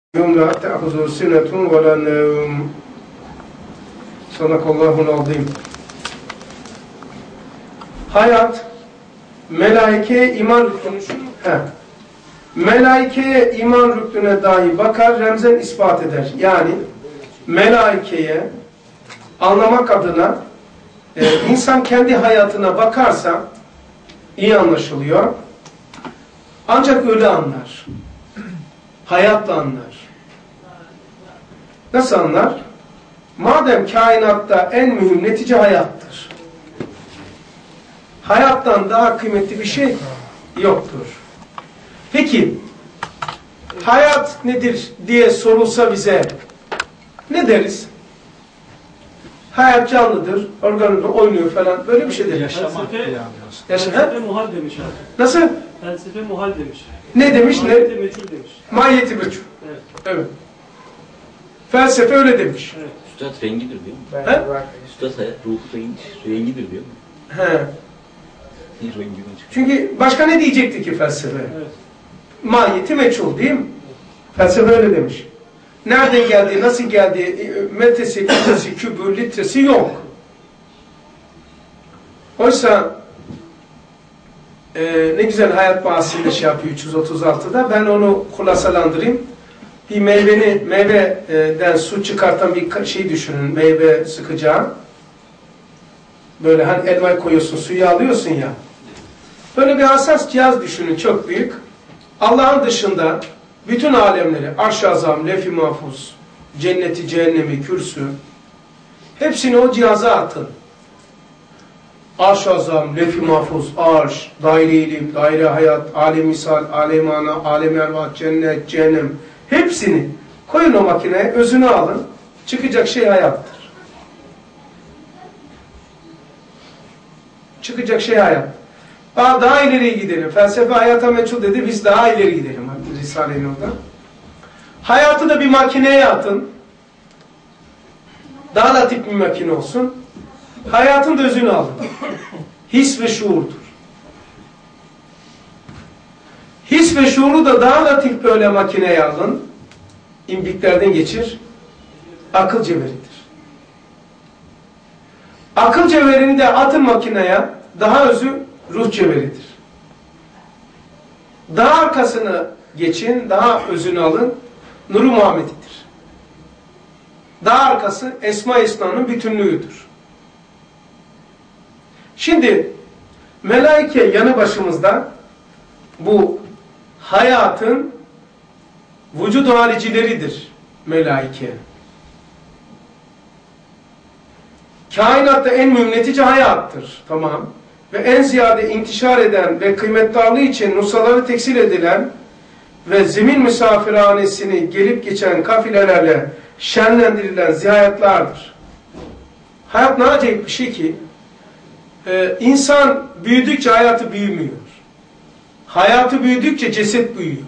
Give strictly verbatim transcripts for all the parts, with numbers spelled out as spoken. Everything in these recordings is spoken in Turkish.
لا تأخذه سنة ولا نوم. Sadakallahul azim. Hayat, melaikeye iman rüknü, he. Melaikeye iman rüknüne dahi bakar, remzen ispat eder. Yani melaikeye anlamak adına e, insan kendi hayatına bakarsa iyi anlaşılıyor. Ancak öyle anlar. Hayatla anlar. Nasıl anlar? Madem kainatta en mühim netice hayattır. Hayattan daha kıymetli bir şey yoktur. Peki, hayat nedir diye sorulsa bize ne deriz? Hayat canlıdır, organizma oynuyor falan, böyle bir şey deriz. Yaşamak. Felsefe, felsefe muhal demiş abi. Nasıl? Felsefe muhal demiş. Ne demiş? Mahiyeti Ne? meçhul demiş. Mahiyeti meçhul. Evet. Evet. Felsefe öyle demiş. Evet. Üstad rengidir diyor mu? He? Üstad hayat ruhu rengi, rengidir diyor mu? He. Bir renginden çıkıyor. Çünkü başka ne diyecekti ki felsefe? Evet. Mahiyeti meçhul değil mi? Felsefe öyle demiş. Nereden geldi, nasıl geldi, metresi, litresi, kübü, litresi yok. Oysa e, ne güzel hayat bahsinde şey yapıyor üç yüz otuz altıda. Ben onu hulasalandırayım. Bir meyveni, meyveden su çıkartan bir şey düşünün. Meyve sıkacağı. Böyle hani elmayı koyuyorsun, suyu alıyorsun ya. Böyle bir hassas cihaz düşünün, çok büyük. Allah'ın dışında bütün alemleri, arş-ı azam, lef-i mahfuz, cenneti, cehennemi, kürsü, hepsini o cihaza atın. Arş-ı azam, lef-i mahfuz, arş, daire ilim, daire hayat, alem misal, alem ana, alem ervat, cennet, cehennem, hepsini koyun o makineye, özünü alın, çıkacak şey hayattır. Çıkacak şey hayat. Daha, daha ileriye gidelim. Felsefe hayata meçhul dedi, biz daha ileri gidelim. Risale-i Nur'da. Hayatı da bir makineye atın. Daha latif bir makine olsun. Hayatın da özünü alın. His ve şuurdur. His ve şuuru da daha latif böyle makineye alın. İmbiklerden geçir. Akıl cevheridir. Akıl cevherini de atın makineye, daha özü ruh cevheridir. Daha arkasını geçin, daha özünü alın, Nur-u Muhammed'idir. Daha arkası Esma-i Hüsna'nın bütünlüğüdür. Şimdi melaike yanı başımızda bu hayatın vücud haricileridir melaike. Kainatta en mühim netice hayattır. Tamam. Ve en ziyade intişar eden ve kıymetli aldığı için nusraları teksil edilen ve zemin misafirhanesini gelip geçen kafilelerle şenlendirilen ziyayatlardır. Hayat ne acayip bir şey ki, e, insan büyüdükçe hayatı büyümüyor. Hayatı büyüdükçe ceset büyüyor.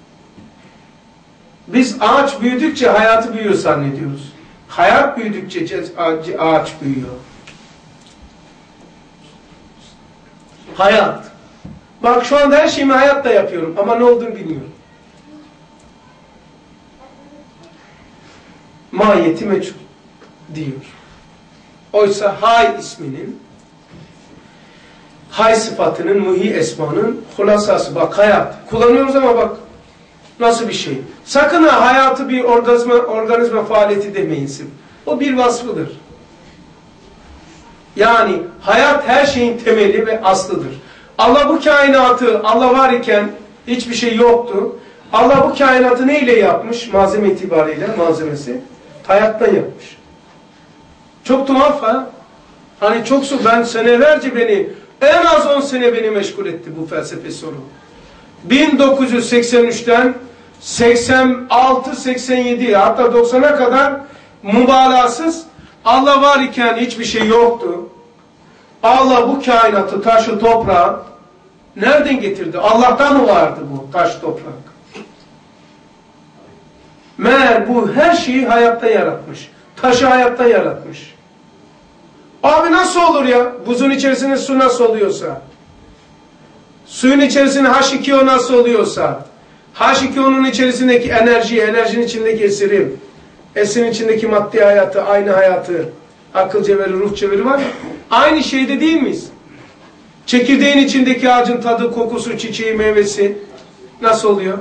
Biz ağaç büyüdükçe hayatı büyüyor zannediyoruz. Hayat büyüdükçe ağaç büyüyor. Hayat. Bak şu anda her şeyimi hayatta yapıyorum ama ne olduğunu bilmiyorum. Mahiyeti meçhul diyor. Oysa hay isminin, hay sıfatının, muhi esmanın hulasası. Bak hayat. Kullanıyoruz ama bak nasıl bir şey. Sakın ha hayatı bir organizma, organizma faaliyeti demeyinsin. O bir vasfıdır. Yani hayat her şeyin temeli ve aslıdır. Allah bu kainatı, Allah var iken hiçbir şey yoktu. Allah bu kainatı neyle yapmış? Malzeme itibariyle malzemesi. Hayattan yapmış. Çok tuhaf ha. Hani çok su, ben senelerce beni, en az on sene beni meşgul etti bu felsefe soru. bin dokuz yüz seksen üçten seksen altı seksen yedi hatta doksana kadar mübalağasız Allah var iken hiçbir şey yoktu. Allah bu kainatı, taşı, toprağı nereden getirdi? Allah'tan mı vardı bu taş, toprak? Meğer bu her şeyi hayatta yaratmış. Taşı hayatta yaratmış. Abi nasıl olur ya? Buzun içerisinde su nasıl oluyorsa, suyun içerisinde H iki O nasıl oluyorsa, Haşiki onun içerisindeki enerji, enerjinin içindeki esiri, esirin içindeki maddi hayatı, aynı hayatı, akıl cevheri, ruh cevheri var ya, aynı şeyde değil miyiz? Çekirdeğin içindeki ağacın tadı, kokusu, çiçeği, meyvesi nasıl oluyor?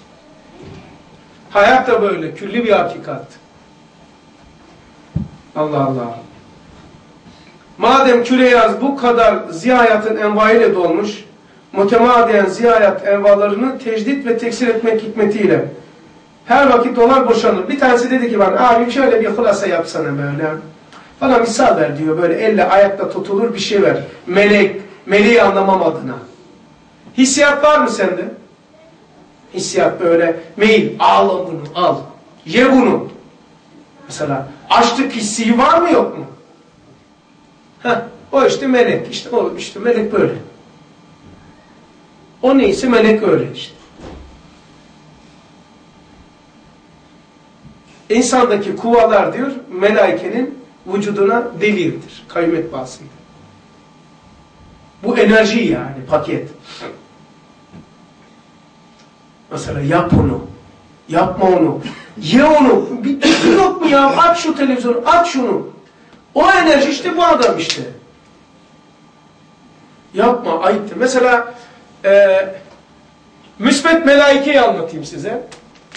Hayat da böyle, külli bir hakikat. Allah Allah. Madem küre-i bu kadar ziyayatın envaiyle dolmuş, mütemadiyen ziyayat envalarını tecdit ve teksir etmek hikmetiyle her vakit dolar boşanır. Bir tanesi dedi ki bana, abi şöyle bir hulasa yapsana böyle. Bana misal ver diyor, böyle elle ayakta tutulur bir şey ver. Melek, meleği anlamam adına. Hissiyat var mı sende? Hissiyat böyle, meyil, al bunu, al. Ye bunu. Mesela açlık hissi var mı yok mu? Heh, o işte melek, işte o işte melek böyle. O neyse melek öyle işte. İnsandaki kuvalar diyor, melaikenin vücuduna delildir. Kıymet bahsediyor. Bu enerji yani, paket. Mesela yap onu. Yapma onu. Ye onu. Bir, bir yok mu ya? Aç şu televizyonu, aç şunu. O enerji işte bu adam işte. Yapma, ayıptır. Mesela e, müsbet melaikeyi anlatayım size.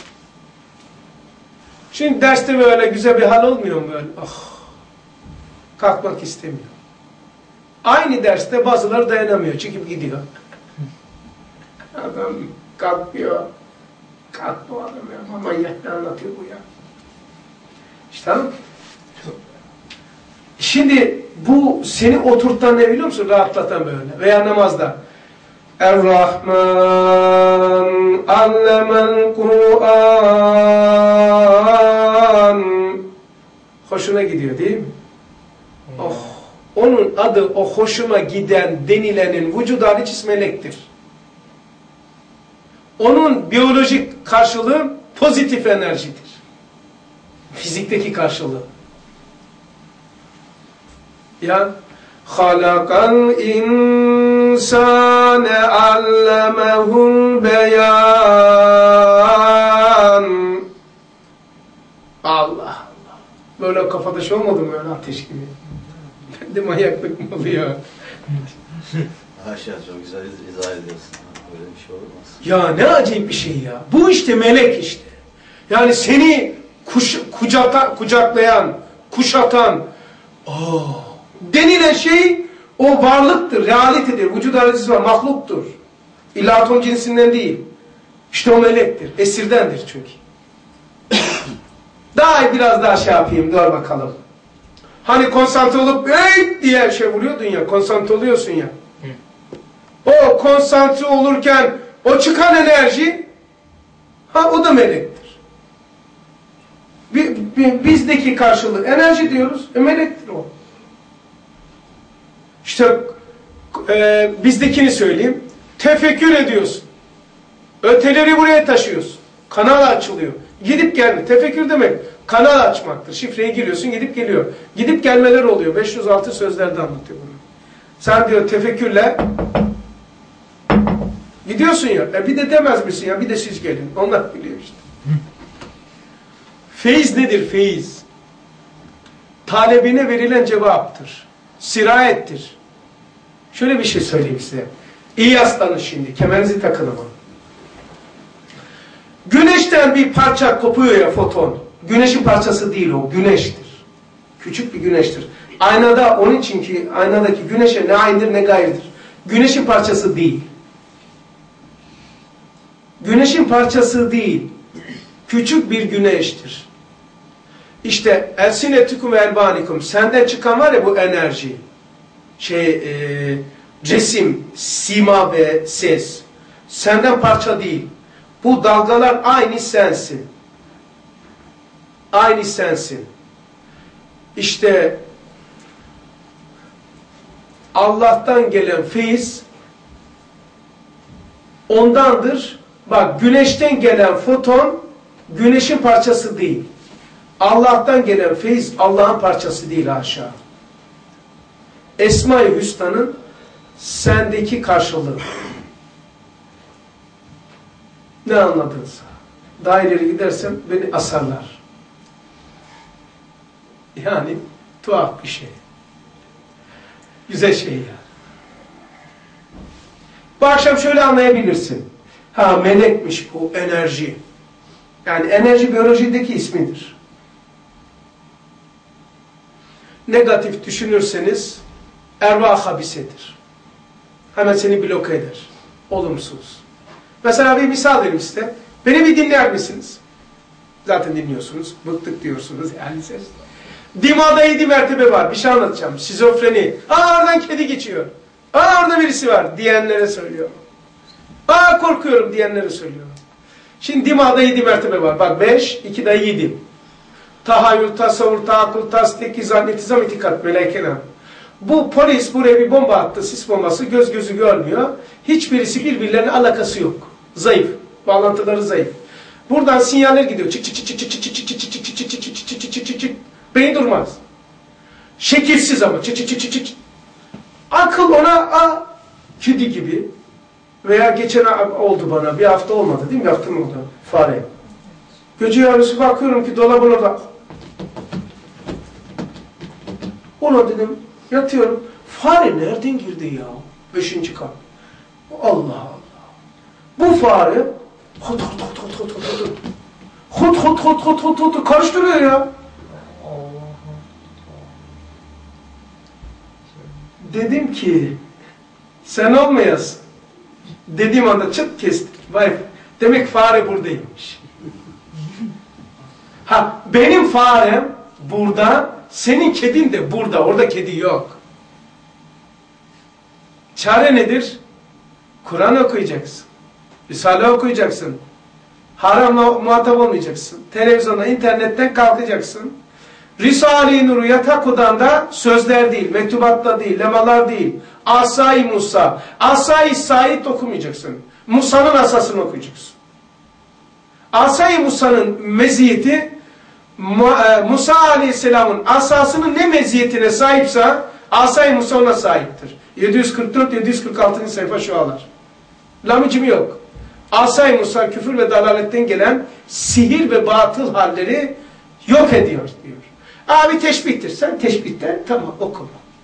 Şimdi derste böyle güzel bir hal olmuyor mu böyle? Ah, kalkmak istemiyor. Aynı derste bazıları dayanamıyor, çıkıp gidiyor. Adam kalkmıyor. Kalk bu adam ya. Manyak ne anlatıyor bu ya? İşte tamam. Şimdi bu seni oturtan ne biliyor musun? Rahatlatan böyle. Veya namazda. Er-Rahman allemel Kur'an. Hoşuna gidiyor değil mi? Hmm. Oh, onun adı o hoşuma giden denilenin vücudu hariç melektir. Onun biyolojik karşılığı pozitif enerjidir. Fizikteki karşılığı. Ya halakal insane allemehul beyan. Allah Allah. Böyle kafada şey olmadı mı öyle ateş gibi? Ben de manyaklık mı oluyor? Haşa çok güzel izah ediyorsun. Böyle bir şey olmaz. Ya ne acayip bir şey ya. Bu işte melek işte. Yani seni kuş, kucata, kucaklayan, kuşatan oh, denilen şey o varlıktır, realitedir. Vücut arazisi var, mahluktur. İlla atom cinsinden değil. İşte o melektir. Esirdendir çünkü. Daha biraz daha şey yapayım, dur bakalım. Hani konsantre olup hey diye şey vuruyordun ya, konsantre oluyorsun ya. O konsantre olurken o çıkan enerji, ha o da melektir. Bizdeki karşılığı enerji diyoruz, e, melektir o. İşte e, bizdekini söyleyeyim, tefekkür ediyorsun. Öteleri buraya taşıyorsun. Kanal açılıyor. Gidip gelme. Tefekkür demek kanal açmaktır. Şifreyi giriyorsun, gidip geliyor. Gidip gelmeler oluyor. beş yüz altı sözlerde anlatıyor bunu. Sen diyor tefekkürle gidiyorsun ya. E bir de demez misin ya? Bir de siz gelin. Onlar biliyor işte. Feyiz nedir? Feyiz. Talebine verilen cevaptır. Sirayettir. Şöyle bir şey söyleyeyim size. İyi yaslanın şimdi. Kemerinizi takın ama. Güneşten bir parça kopuyor ya, foton. Güneşin parçası değil o. Güneştir. Küçük bir güneştir. Aynada onun için ki aynadaki güneşe ne aynıdır ne gayrıdır. Güneşin parçası değil. Güneşin parçası değil. Küçük bir güneştir. İşte elsinetikum ve elbanikum. Senden çıkan var ya bu enerji. Şey, e, resim, sima ve ses. Senden parça değil. Bu dalgalar aynı sensin. Aynı sensin. İşte Allah'tan gelen feyiz ondandır. Bak, güneşten gelen foton güneşin parçası değil. Allah'tan gelen feyiz Allah'ın parçası değil, haşa. Esma-i Hüsna'nın sendeki karşılığı. Ne anladınsa. Daha ileri gidersem beni asarlar. Yani tuhaf bir şey. Güzel şey ya. Bu akşam şöyle anlayabilirsin. Ha melekmiş bu enerji. Yani enerji biyolojideki ismidir. Negatif düşünürseniz ervah habisedir. Hemen seni bloke eder. Olumsuz. Mesela bir misal vereyim size. Beni bir dinler misiniz? Zaten dinliyorsunuz. Bıktık diyorsunuz yani siz. Dimada yedi mertebe var. Bir şey anlatacağım. Şizofreni. Aa oradan kedi geçiyor. Aa orada birisi var diyenlere söylüyorum. Aa korkuyorum diyenlere söylüyorum. Şimdi dimada yedi mertebe var. Bak beş, iki de yedi. Tahayyül, tasavvur, taakkul, tasdik, izan, itizam, itikat, melekena. Bu polis buraya bir bomba attı. Sis bombası. Göz gözü görmüyor. Hiçbirisi birbirlerine alakası yok. Zayıf. Bağlantıları zayıf. Buradan sinyaller gidiyor. Çık çık çık çık çık çık çık çık çık çık çık çık çık çık çık çık çık çık. Beyin durmaz. Şekilsiz ama çık çık çık çık çık. Akıl ona a kedi gibi veya geçen oldu bana bir hafta olmadı değil mi? Bir hafta mı oldu? Fare. Gece yarısı bakıyorum ki dolabın orada. Ona dedim yatıyorum. Fare nereden girdi ya? Beşinci kat. Allah Allah. Bu fare hot hot hot hot hot hot hot hot hot hot hot hot hot karıştırıyor ya. Dedim ki sen olmayasın. Dediğim anda çıt kestik. Vay. Demek fare buradaymış. Ha benim farem burada, senin kedin de burada. Orada kedi yok. Çare nedir? Kur'an okuyacaksın. Risale okuyacaksın. Haramla muhatap olmayacaksın. Televizyonda, internetten kalkacaksın. Risale-i Nur'u yatak odanda sözler değil, mektubatta değil, lemalar değil. Asay-i Musa. Asay-i Said okumayacaksın. Musa'nın asasını okuyacaksın. Asay-i Musa'nın meziyeti Musa Aleyhisselam'ın asasının ne meziyetine sahipse Asay-i Musa ona sahiptir. yedi yüz kırk dört yedi yüz kırk altı. sayfa şu ağlar. Lamıcım yok. Asay-i Musa küfür ve dalaletten gelen sihir ve batıl halleri yok ediyor diyor. Abi teşbihtir. Sen teşbihten tamam oku.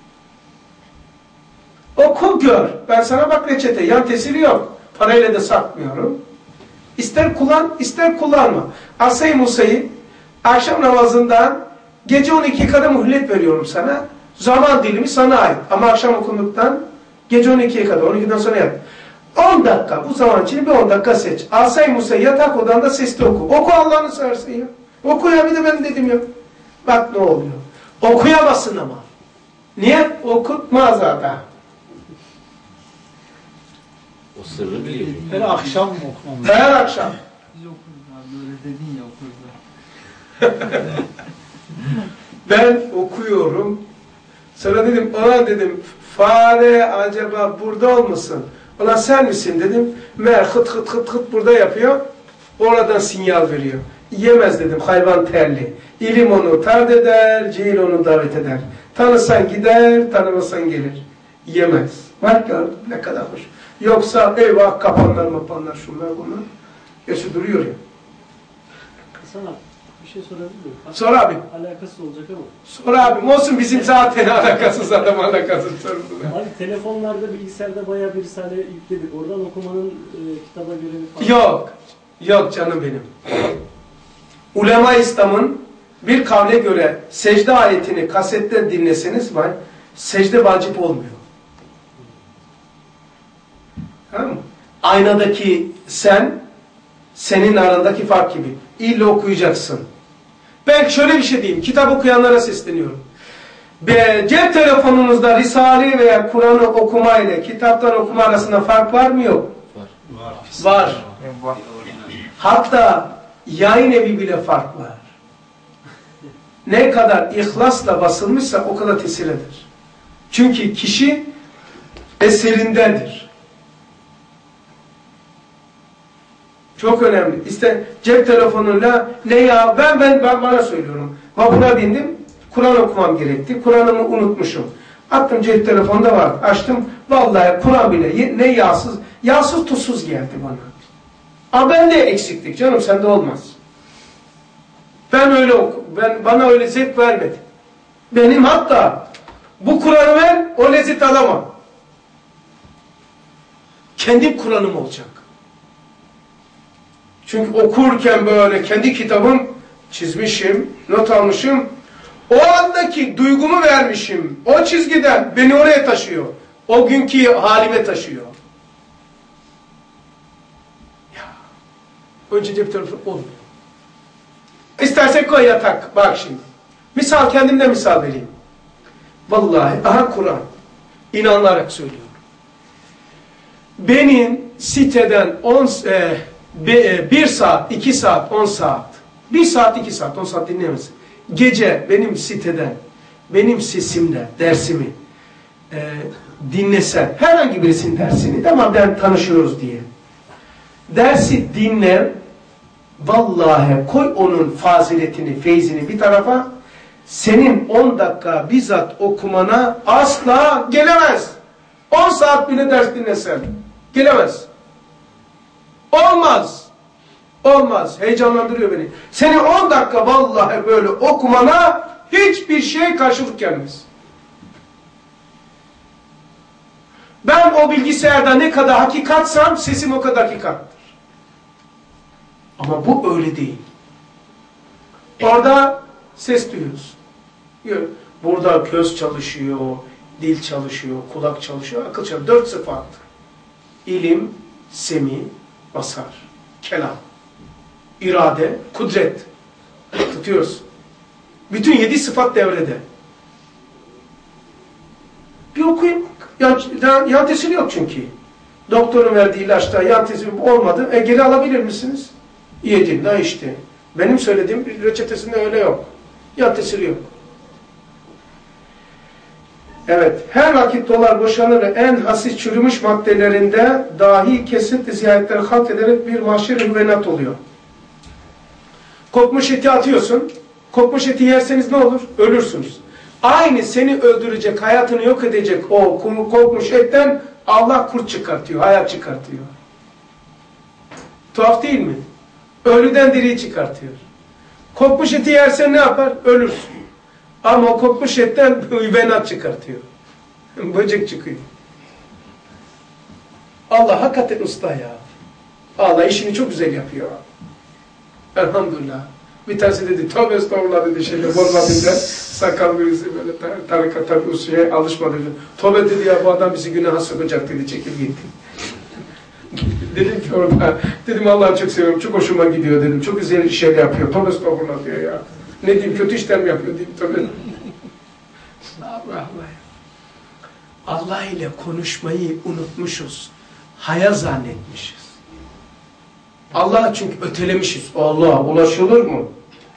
Oku gör. Ben sana bak reçete. Yan tesiri yok. Parayla da satmıyorum. İster kullan, ister kullanma. Asay-i Musa'yı akşam namazından gece on ikiye kadar mühlet veriyorum sana. Zaman dilimi sana ait. Ama akşam okunduktan gece on ikiye kadar. on ikiden sonra yat. on dakika. Bu zaman için bir on dakika seç. Asay-i Musa'yı yatak odanda sesli oku. Oku Allah'ını seversen ya. Oku ya bir de ben dedim ya. Bak ne oluyor. Okuyamazsın ama. Niye? Okutmaz adam. O sırrı biliyor. Her akşam mı okumamız? Her akşam. Biz okuruz abi. Böyle dedin ya okuruz. Ben okuyorum. Sonra dedim ona dedim fare acaba burada olmasın? Ona sen misin dedim. Meğer hıt hıt hıt hıt burada yapıyor. Oradan sinyal veriyor. Yemez dedim hayvan terli. İlim onu tard eder, cehil onu davet eder. Tanısan gider, tanımasan gelir. Yemez. Bak gördüm ne kadar hoş. Yoksa eyvah kapanlar mapanlar şunlar bunlar. Yaşı duruyor ya. Hasan abi bir şey sorabilir miyim? Sor abi. Alakasız olacak ama. Sor abim. Olsun bizim zaten alakasız adam alakasız sorumlular. Abi telefonlarda, bilgisayarda bayağı bir risale yükledik. Oradan okumanın e, kitaba göre bir falan. Yok. Yok canım benim. Ulema-i İslam'ın bir kavle göre secde ayetini kasette dinleseniz var, secde vacip olmuyor. Tamam mı? Aynadaki sen, senin arandaki fark gibi. İlle okuyacaksın. Ben şöyle bir şey diyeyim. Kitap okuyanlara sesleniyorum. Be, cep telefonunuzda Risale veya Kur'an'ı okuma ile kitaptan okuma arasında fark var mı yok? Var. Var. Var. Hatta yayın evi bile fark var. Ne kadar ihlasla basılmışsa o kadar tesir eder. Çünkü kişi eserindendir. Çok önemli. İşte cep telefonuyla ne ya ben ben ben bana söylüyorum. Vapura bindim. Kur'an okumam gerekti. Kur'an'ımı unutmuşum. Attım cep telefonda var. Açtım. Vallahi Kur'an bile ne yağsız, yağsız tuzsuz geldi bana. Ama ben de eksiklik canım, sende olmaz. Ben öyle oku, ben bana öyle zevk vermedi. Benim hatta bu Kur'an'ı ver, o lezzet alamam. Kendim Kur'an'ım olacak. Çünkü okurken böyle kendi kitabım çizmişim, not almışım. O andaki duygumu vermişim. O çizgiden beni oraya taşıyor. O günkü halime taşıyor. Ya. Önce cep telefonu olmuyor. İstersen koy yatak. Bak şimdi. Misal, kendimden misal vereyim. Vallahi aha Kur'an. İnanarak söylüyorum. Benim siteden on, e, be, bir saat, iki saat, on saat. Bir saat, iki saat, on saat dinlemez. Gece benim siteden, benim sesimle dersimi e, dinlesen, herhangi birisinin dersini, tamam ben tanışıyoruz diye. Dersi dinle, vallahi koy onun faziletini, feyzini bir tarafa, senin on dakika bizzat okumana asla gelemez. on saat bile ders dinlesen, gelemez. Olmaz. Olmaz. Heyecanlandırıyor beni. Senin on dakika vallahi böyle okumana hiçbir şey karşılık gelmez. Ben o bilgisayarda ne kadar hakikatsam sesim o kadar hakikattır. Ama bu öyle değil. Orada ses duyuyoruz. Burada göz çalışıyor, dil çalışıyor, kulak çalışıyor, akıl çalışıyor. Dört sıfat. İlim, semi, basar, kelam, irade, kudret. Tutuyoruz. Bütün yedi sıfat devrede. Bir okuyayım. Yan, yan tesiri yok çünkü. Doktorun verdiği ilaçta yan tesiri olmadı. E geri alabilir misiniz? Yedin, daha işte. Benim söylediğim reçetesinde öyle yok. Yan tesiri yok. Evet, her vakit dolar boşanır ve en hasis çürümüş maddelerinde dahi kesinlikle ziyaretleri halk ederek bir mahşer hüvenat oluyor. Kokmuş eti atıyorsun, kokmuş eti yerseniz ne olur? Ölürsünüz. Aynı seni öldürecek, hayatını yok edecek o kokmuş etten Allah kurt çıkartıyor, hayat çıkartıyor. Tuhaf değil mi? Ölüden diriyi çıkartıyor. Kokmuş eti yersen ne yapar? Ölürsün. Ama o kokmuş etten hüvenat çıkartıyor. Böcek çıkıyor. Allah hakikaten usta ya. Allah işini çok güzel yapıyor. Elhamdülillah. Bir tanesi dedi, tövbe estağfurullah dedi, şeyle borladığında sakal birisi böyle tar tarikat tabi şeye alışmadı. Tövbe dedi ya, bu adam bizi günaha sokacak dedi, çekil gitti. Dedim ki orada, dedim Allah'ı çok seviyorum, çok hoşuma gidiyor dedim, çok güzel işler yapıyor, tövbe estağfurullah diyor ya. Ne diyeyim, kötü işler mi yapıyor diyeyim, tövbe. Allah Allah. Allah ile konuşmayı unutmuşuz, hayal zannetmişiz. Allah'a çünkü ötelemişiz. Allah'a ulaşılır mı?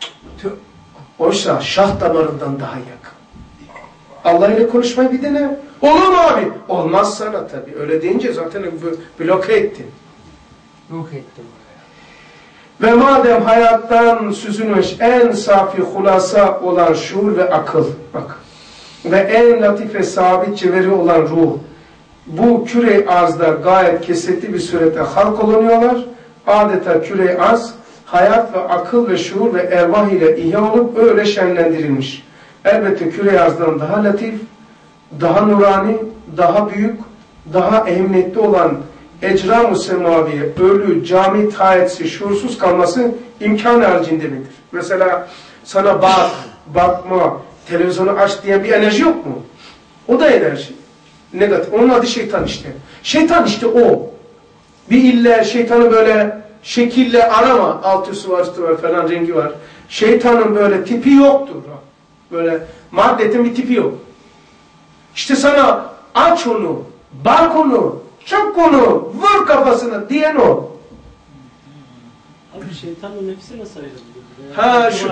Oysa şah damarından daha yakın. Allah ile konuşmayı bir dene. Olur mu abi? Olmaz sana tabii. Öyle deyince zaten bloke ettin. Yok ettim. Ve madem hayattan süzülmüş en safi hulasa olan şuur ve akıl, bak, ve en latif ve sabit cevheri olan ruh, bu küre-i arzda gayet kesretli bir surette halk olunuyorlar. Adeta küre-i arz, hayat ve akıl ve şuur ve ervah ile ihya olup öyle şenlendirilmiş. Elbette küre-i arzdan daha latif, daha nurani, daha büyük, daha ehemmiyetli olan ecram-ı semaviye, ölü, cami, tayetsiz, şuursuz kalması imkan haricinde midir? Mesela sana bak, bakma, televizyonu aç diye bir enerji yok mu? O da enerji. Negatif. Onun adı şeytan işte. Şeytan işte o. Bir ille şeytanı böyle şekille arama. Alt üstü var, üstü var falan, rengi var. Şeytanın böyle tipi yoktur. Böyle maddetin bir tipi yok. İşte sana aç onu, bak onu, çak onu, vur kafasına diyen o. Abi şeytanla nefsi nasıl ayrılıyor? Ha şu.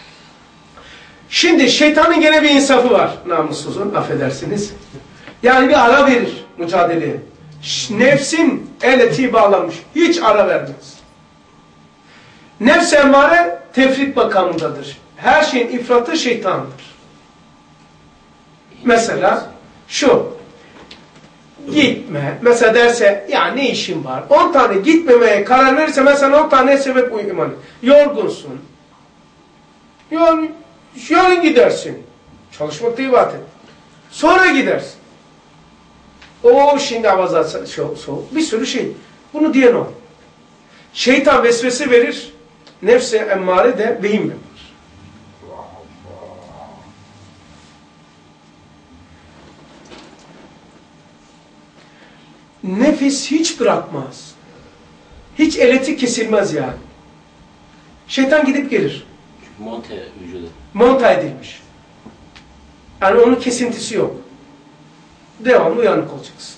Şimdi şeytanın gene bir insafı var. Namussuzun, affedersiniz. Yani bir ara verir mücadeleye. Nefsin el etiği bağlanmış. Hiç ara vermez. Nefs emmare tefrit makamındadır. Her şeyin ifratı şeytandır. Mesela şu. gitme. Mesela derse ya ne işin var? on tane gitmemeye karar verirse mesela on tane sebep uygulanır. Yorgunsun. Yarın, yarın gidersin. Çalışmakta ibadet et. Sonra gidersin. O şimdi avazat soğuk. Bir sürü şey. Bunu diyen o. Şeytan vesvese verir. Nefse emmare de vehim yapar. Nefis hiç bırakmaz. Hiç elektrik kesilmez yani. Şeytan gidip gelir. Monte vücudu. Monta edilmiş. Yani onun kesintisi yok. Devamlı uyanık olacaksın.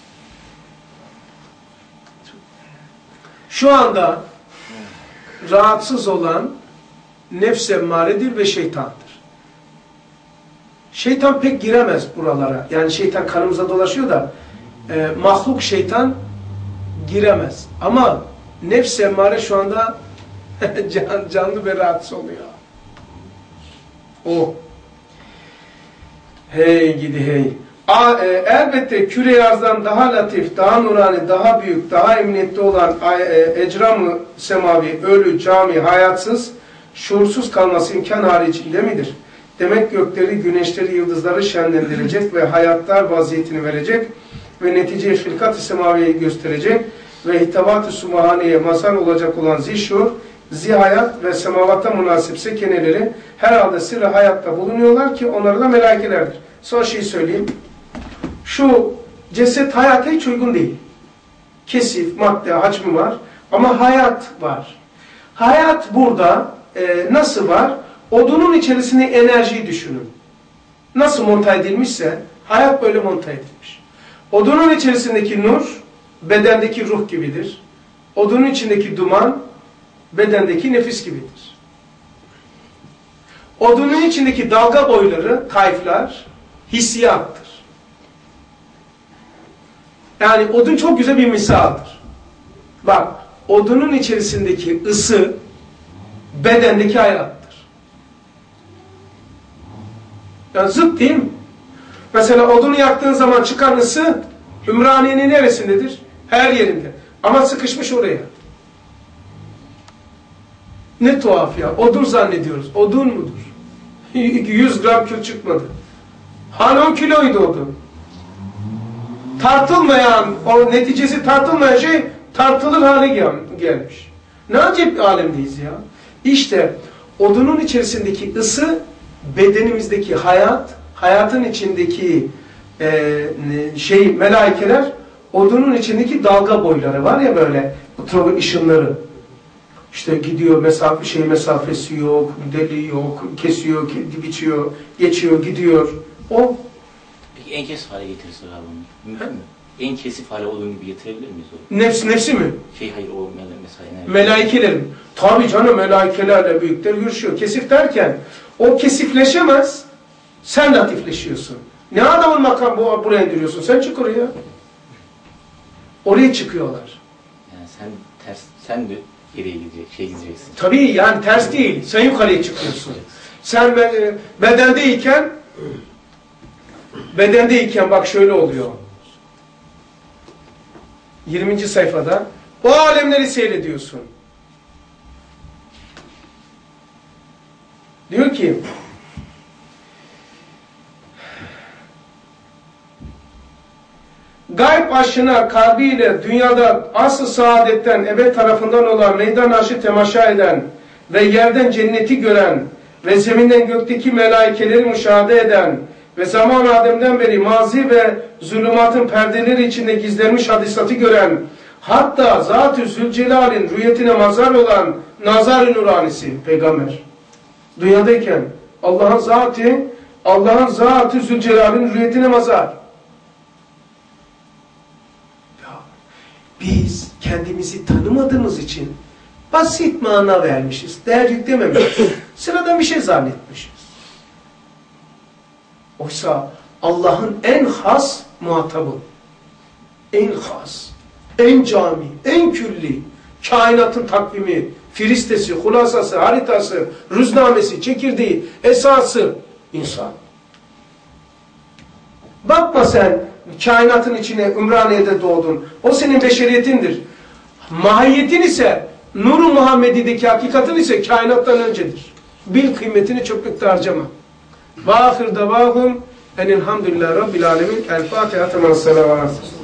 Şu anda rahatsız olan nefs emmaredir ve şeytandır. Şeytan pek giremez buralara. Yani şeytan kanımıza dolaşıyor da e, mahluk şeytan giremez. Ama nefs emmare şu anda can, canlı ve rahatsız oluyor. O. Hey gidi hey. A, e, elbette küre arzdan daha latif, daha nurani, daha büyük, daha emniyetli olan e, ecram-ı semavi, ölü, cami, hayatsız, şuursuz kalması imkan haricinde midir? Demek gökleri, güneşleri, yıldızları şenlendirecek ve hayatlar vaziyetini verecek ve netice-i hilkat-ı semaviyeyi gösterecek ve hitabat-ı subhaneye mazhar olacak olan zişur, zihayat ve semavata münasip sekeneleri herhalde sırrı hayatta bulunuyorlar ki onlar da melaikelerdir. Son şeyi söyleyeyim. Şu ceset hayata hiç uygun değil. Kesif, madde, hacmi var ama hayat var. Hayat burada e, nasıl var? Odunun içerisinde enerjiyi düşünün. Nasıl monta edilmişse hayat böyle monta edilmiş. Odunun içerisindeki nur bedendeki ruh gibidir. Odunun içindeki duman bedendeki nefis gibidir. Odunun içindeki dalga boyları, tayflar hissiyattır. Yani odun çok güzel bir misaldır. Bak, odunun içerisindeki ısı bedendeki hayattır. Yani zıt değil mi? Mesela odunu yaktığın zaman çıkan ısı Ümraniye'nin neresindedir? Her yerinde. Ama sıkışmış oraya. Ne tuhaf ya. Odun zannediyoruz. Odun mudur? yüz gram kül çıkmadı. Hani on kiloydu odun. Tartılmayan, o neticesi tartılmayan şey tartılır hale gel gelmiş. Ne acayip bir alemdeyiz ya. İşte odunun içerisindeki ısı bedenimizdeki hayat, hayatın içindeki e, şey melaikeler, odunun içindeki dalga boyları var ya böyle, ultraviyole ışınları. İşte gidiyor, mesafe, şey mesafesi yok, deli yok, kesiyor, biçiyor, geçiyor, gidiyor. O. Peki en kesif hale getirirse abi bunu? Mümkün mü? En kesif hale olduğun gibi getirebilir miyiz o? Nefsi, nefsi mi? Şey hayır o mesela. Melaikelerin. Tabii canım melaikelerle büyükler görüşüyor. Kesif derken o kesifleşemez, sen latifleşiyorsun. Ne adamın makamı buraya indiriyorsun? Sen çık oraya. Oraya çıkıyorlar. Yani sen ters, sen de geriye gidecek, şey gideceksin. Tabii yani ters değil. Sen yukarıya çıkıyorsun. Sen bedendeyken bedendeyken bak şöyle oluyor. yirminci sayfada o alemleri seyrediyorsun. Diyor ki gayb aşına kalbiyle dünyada asıl saadetten ebed tarafından olan meydan aşı temaşa eden ve yerden cenneti gören ve zeminden gökteki melaikeleri müşahede eden ve zaman Adem'den beri mazi ve zulümatın perdeleri içinde gizlenmiş hadisatı gören, hatta Zat-ı Zülcelal'in rüyetine mazhar olan nazar-ı nuranisi peygamber. Dünyadayken Allah'ın zatı, Allah'ın Zat-ı Zülcelal'in rüyetine mazhar. Ya, biz kendimizi tanımadığımız için basit mana vermişiz, değer yüklememişiz. Sıradan bir şey zannetmişiz. Oysa Allah'ın en has muhatabı, en has, en cami, en külli, kainatın takvimi, firistesi, hulasası, haritası, rüznamesi, çekirdeği, esası insan. Bakma sen kainatın içine, Ümraniye'de doğdun. O senin beşeriyetindir. Mahiyetin ise, Nur-u Muhammedi'deki hakikatin ise kainattan öncedir. Bil kıymetini çöplükte harcama. Ve ahir davahum enilhamdülillah Rabbil alemin. El Fatiha temas selavat.